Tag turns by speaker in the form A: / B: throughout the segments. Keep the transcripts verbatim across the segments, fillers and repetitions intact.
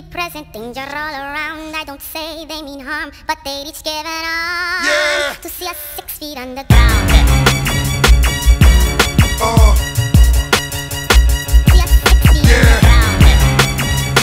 A: present, danger all around. I don't say they mean harm, but they'd each give an arm
B: yeah.
A: to see us six feet underground.
B: Uh.
A: See us six feet
B: Yeah.
A: underground.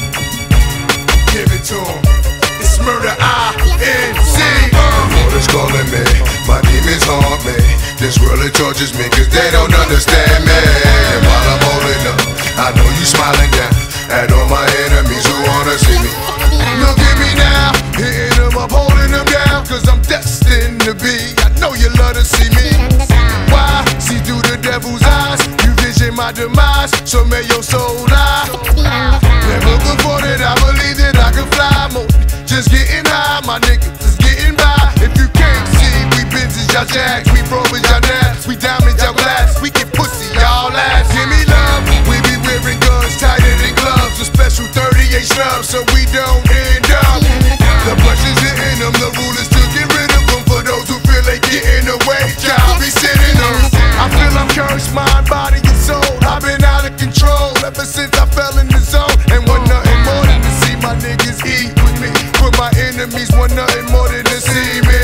B: Give it to 'em. It's murder I N C. Uh. It's calling me, my demons haunt me. This world it tortures me, cause they don't understand me. And while I'm holding up, I know you smiling down at all my enemies who wanna see me. Look at me now, hitting them up, holding them down, cause I'm destined to be. I know you love to see me. Why? See through the devil's eyes, you vision my demise, so may your soul lie. Never before did I believe that I could fly more. Just getting high, my niggas is getting by. If you can't see, we Benzes, y'all jacks, we Rovers, y'all naps, we diamonds, y'all glass, we get pussy, y'all laughs. Give me love, we be wearing guns tighter than gloves, a special thirty-eight snub, so we don't end up. The pressure's hitting them, the rule is to get rid of them. For those who feel they get in the way, y'all be sitting them. I feel I'm cursed, mind, body, and soul. I've been out of control ever since I fell in the zone, and want nothing more than to see my niggas eat with me. But my enemies want nothing more than to see me.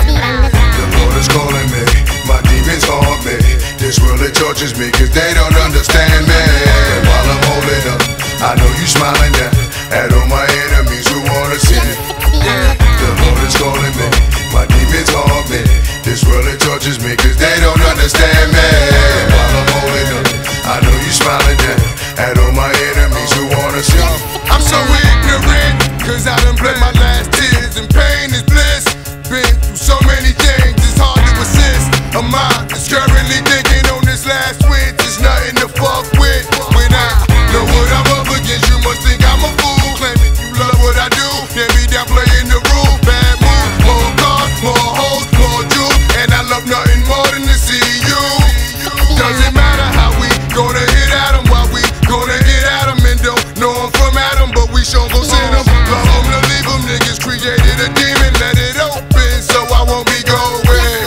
B: The Lord is calling me, my demons haunt me. This world it tortures me, cause they don't understand me. And while I'm holding up, I know you smiling down at all my enemies who wanna see me. Yeah. The Lord is calling me, my demons haunt me. This world it tortures me, cause they don't understand me. And while I'm holding up, I know you smiling down at all my enemies who wanna see me. I'm so ignorant, cause I done bled my last tears, and pain is bliss. Been through so many things, it's hard to resist. A mind that's currently thinking on this last switch. There's nothing to fuck with. When I know what I'm up against, you must think I'm a fool. Claiming you love what I do, then be down playing the rule. Bad move, more cars, more hoes, more jewels, and I love nothing more than to see you. Doesn't matter how we gonna hit at 'em, while we gonna get at 'em, and don't know 'em from Adam, but we sure gon' send 'em. Love 'em to leave 'em, niggas created a demon, let it open, so I won't be going.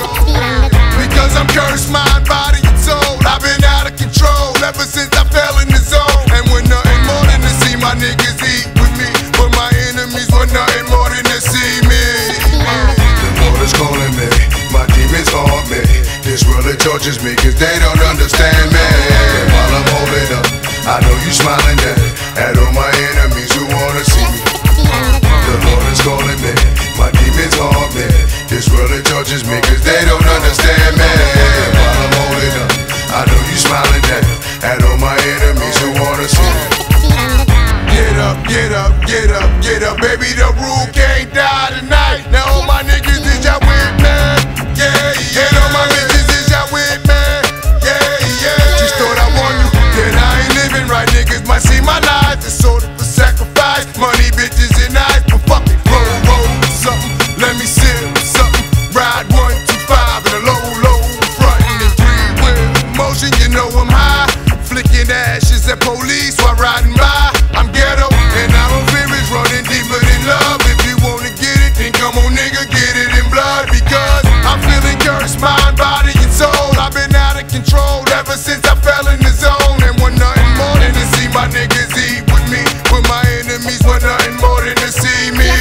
B: Because I'm cursed, mind, body, and soul. I've been out of control ever since I fell in the zone, and want nothing more than to see my niggas eat with me. But my enemies want nothing more than to see me. The Lord is calling me, my demons haunt me. This world it tortures me, cause they don't understand me. And while I'm holding up, I know you smiling down at all my enemies who wanna see me. The Lord is calling me, my demons haunt me. This world it tortures me, cause they don't understand me. And while I'm holding up, I know you smiling down at all my enemies who wanna see me. Get up, get up, get up, get up, baby, the rule can't die tonight. Now all my niggas, is y'all with me? Yeah, yeah. And all my bitches, is y'all with me? Yeah, yeah. Just thought I won you, then I ain't living right. Niggas might see my life, it's sort of a sacrifice. Money, bitches, and eyes, but fuck it, roll, roll something. Let me sip something, ride one, two, five, in a low, low front, in a three-wheel motion, you know I'm high. Flicking ashes at police while riding by. I'm ghetto, and our fear is running deeper than love. If you wanna get it, then come on, nigga, get it in blood. Because I'm feeling cursed, mind, body, and soul. I've been out of control ever since I fell in the zone, and want nothing more than to see my niggas eat with me. But my enemies want nothing more than to see me.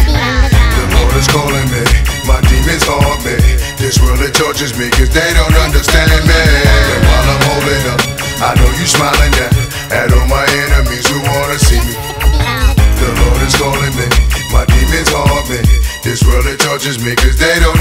B: The Lord is calling me, my demons haunt me. This world it tortures me, cause they don't understand me. And while I'm holding up, I know you smiling down at all my enemies who wanna see me. The Lord is calling me, my demons haunt me. This world it tortures me, cause they don't